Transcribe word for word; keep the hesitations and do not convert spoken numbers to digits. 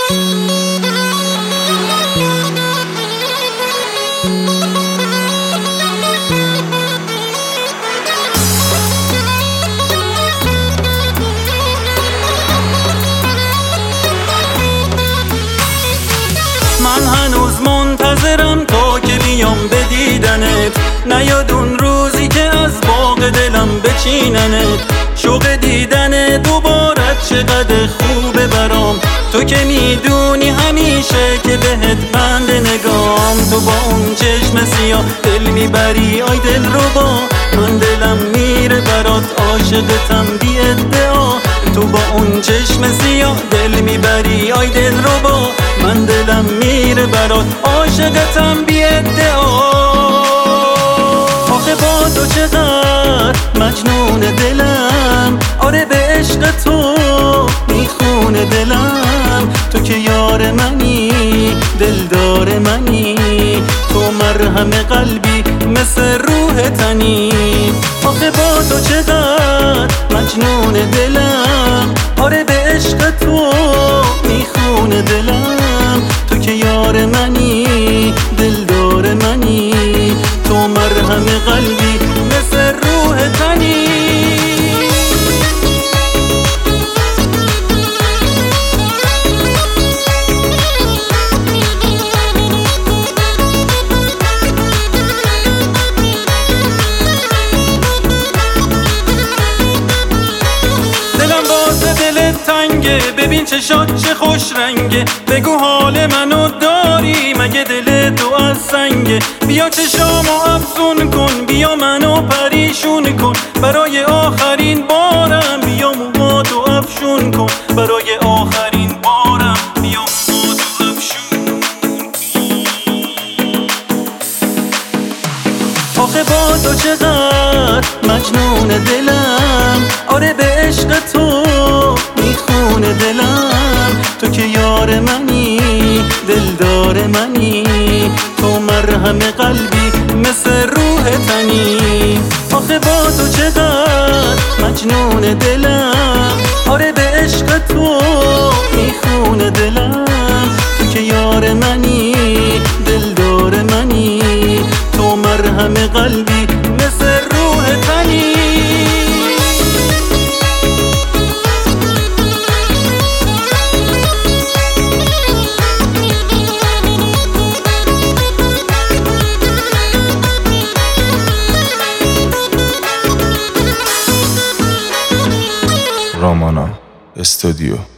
من هنوز منتظرم تا که بیام به دیدنت، نیاد اون روزی که از باغ دلم بچیننت. شوق دیدن دوبارت چقدر خوبه برام، تو که میدونی همیشه که بهت بند نگام. تو با اون چشم سیاه دل میبری آی دل رو با من، دلم میره برات عاشقتم بی ادعا. تو با اون چشم سیاه دل میبری آی دل رو با من، دلم میره برات عاشقتم بی ادعا. آخه با تو چقدر مجنون دلم، آره به عشق تو میخونه دلم. تو که یار منی دلدار منی، تو مرهم قلبی مثل روح تنی. آخه با تو چقدر مجنون دلم، آره به عشق تو میخونه دلم. تو که یار منی دلدار منی، تو مرهم قلبی مثل روح تنی. تنگه ببین چشات چه خوش رنگه، بگو حال منو داری مگه دل تو از سنگه. بیا چشامو افزون کن، بیا منو پریشون کن، برای آخرین بارم بیا موهاتو افشون کن، برای آخرین بارم بیا موهاتو افشون کن. آخه با تو چقدر مجنون دلم، آره به عشق تو میخونه دلم. تو که یار منی دلدار منی، تو مرهم قلبی مثل روح تنی. آخه با تو چقدر مجنون دلم، آره به عشق تو میخونه دلم. تو که یار منی دلدار منی، تو مرهم قلبی مثل روح تنی. رامانا استودیو.